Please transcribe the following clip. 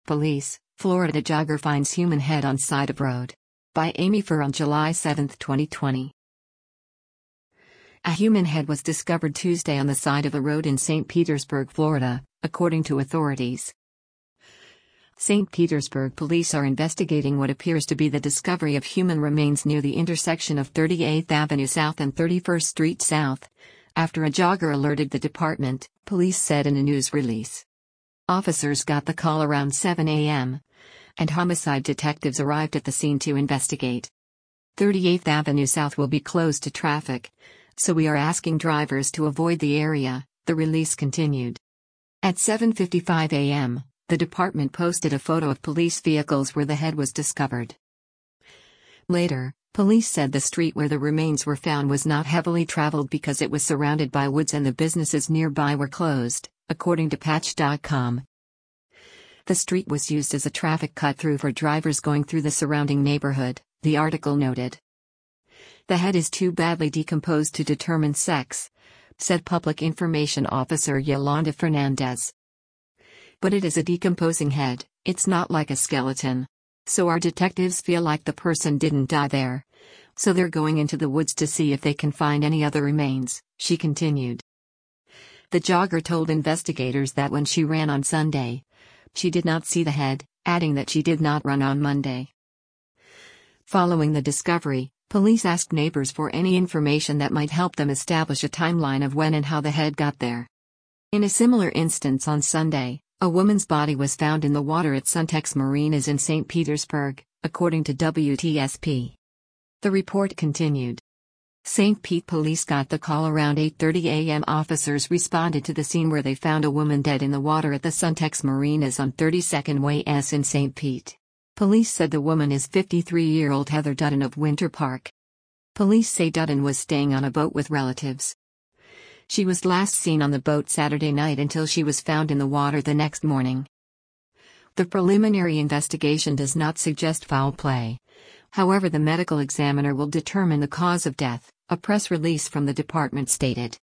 Police, Florida jogger finds human head on side of road. By Amy Furr on July 7, 2020. A human head was discovered Tuesday on the side of a road in St. Petersburg, Florida, according to authorities. St. Petersburg police are investigating what appears to be the discovery of human remains near the intersection of 38th Avenue South and 31st Street South, after a jogger alerted the department, police said in a news release. Officers got the call around 7 a.m., and homicide detectives arrived at the scene to investigate. 38th Avenue South will be closed to traffic, so we are asking drivers to avoid the area, the release continued. At 7:55 a.m., the department posted a photo of police vehicles where the head was discovered. Later, police said the street where the remains were found was not heavily traveled because it was surrounded by woods and the businesses nearby were closed, according to Patch.com. The street was used as a traffic cut-through for drivers going through the surrounding neighborhood, the article noted. The head is too badly decomposed to determine sex, said Public Information Officer Yolanda Fernandez. But it is a decomposing head, it's not like a skeleton. So our detectives feel like the person didn't die there. So they're going into the woods to see if they can find any other remains, she continued. The jogger told investigators that when she ran on Sunday, she did not see the head, adding that she did not run on Monday. Following the discovery, police asked neighbors for any information that might help them establish a timeline of when and how the head got there. In a similar instance on Sunday, a woman's body was found in the water at Suntex Marinas in St. Petersburg, according to WTSP. The report continued. St. Pete police got the call around 8:30 a.m. Officers responded to the scene where they found a woman dead in the water at the Suntex Marinas on 32nd Way S in St. Pete. Police said the woman is 53-year-old Heather Dutton of Winter Park. Police say Dutton was staying on a boat with relatives. She was last seen on the boat Saturday night until she was found in the water the next morning. The preliminary investigation does not suggest foul play. However, the medical examiner will determine the cause of death, a press release from the department stated.